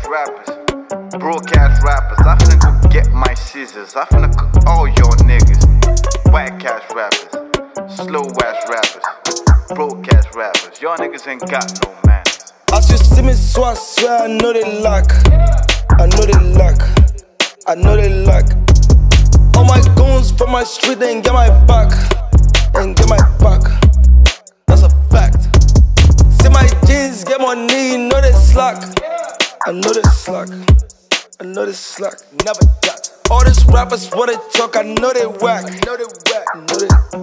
rappers, broadcast rappers. I finna go get my scissors. I finna cook all your niggas. Whack ass rappers, slow ass rappers, broadcast rappers. Y'all niggas ain't got no manners. As you see me, so I swear I know they lack. I know they lack. I know they lack. All my goons from my street, they ain't get my back. Ain't get my back. That's a fact. See my jeans, get money, know they slack. I know they slack. I know they slack. Never that. All these rappers, what they talk, I know they whack. I know they whack. I know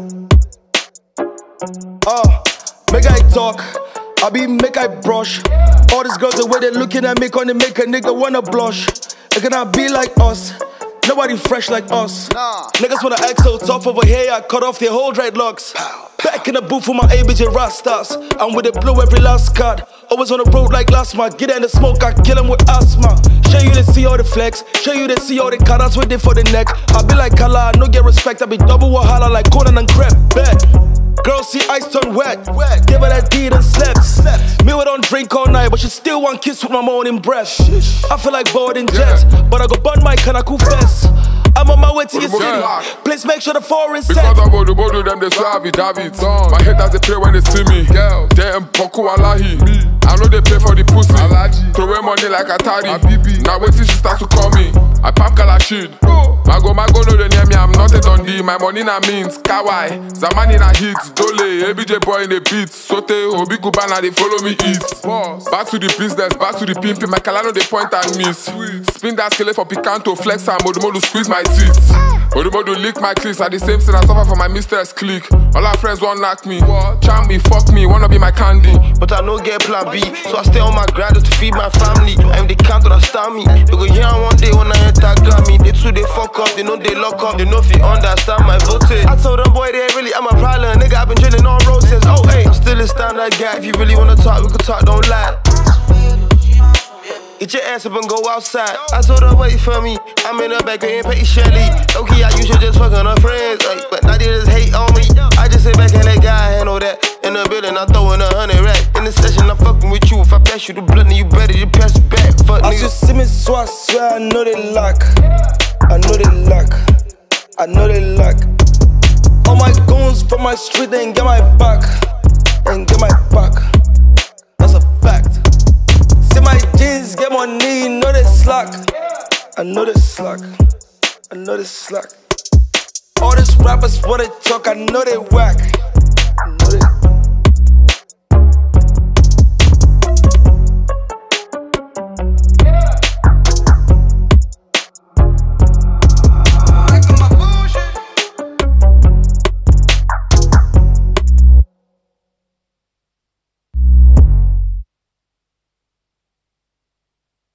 they. Make I talk. I be make I brush. All these girls, the way they looking at me, gonna make a nigga wanna blush. It cannot be like us. Nobody fresh like us. Niggas wanna act so tough over here, I cut off their whole dreadlocks. Back in the booth with my ABJ Rastas. I'm with it blow every last card. Always on the road like last month. Get in the smoke, I kill him with asthma. Show you they see all the flex. Show you they see all the cards waiting for the neck. I be like Kala, I no get respect. I be double wahala like Conan and Crep. Bet. Girls see ice turn wet. Give her that deed and slept. Me we don't drink all night, but she still want kiss with my morning breath. I feel like boarding jet, but I go burn my Kanaku fest. I'm on my way to your city. Please make sure the foreign set. Because I go to Bodo, them they savvy, David. My haters they play when they see me. They Mpoku Alahi. I know they pay for the pussy. Throw away money like Atari. Now wait till she start to call me. I pop Kalashid. Mago no they near me, I'm not a Dundee. My money na means Kawai. Zamani na hits. Dole, ABJ boy in the beats. Sote, Obi Kubana, they follow me east. Back to the business, back to the pimping. My Kalano they point and miss. Spin that scale for Picanto, flex and Modumodu squeeze my teeth. Modumodu lick my cleats. At the same thing I suffer for my mistress clique. All our friends won't knock me. Charm me, fuck me, wanna be my candy. But I no get plan B, so I stay on my grind just to feed my family. I'm the count that stand me. Because here one day when I enter Grammy, they too they fuck up, they know they lock up, they know if you understand my voltage. I told them boy they ain't really I'm a problem, nigga I've been drilling on roses. Oh hey, I'm still a standard guy. If you really wanna talk, we can talk, don't lie. Get your ass up and go outside. I told her wait for me. I'm in the back and Patty Shelly. Okay, I used to just fuck on her friends, but now they just hate on me. I just sit back and let God handle that. In the building, I'm throwing 100 rack. In the session, I'm fucking with you. If I pass you the blunt, then you better you pass it back. Fuck nigga. As you see me, so I swear I know they lack. I know they lack. I know they lack. All my goons from my street, they ain't get my back. Ain't get my back. That's a fact. See my jeans, get money, know they slack. I know they slack. I know they slack. All these rappers, what they talk, I know they whack. I know they.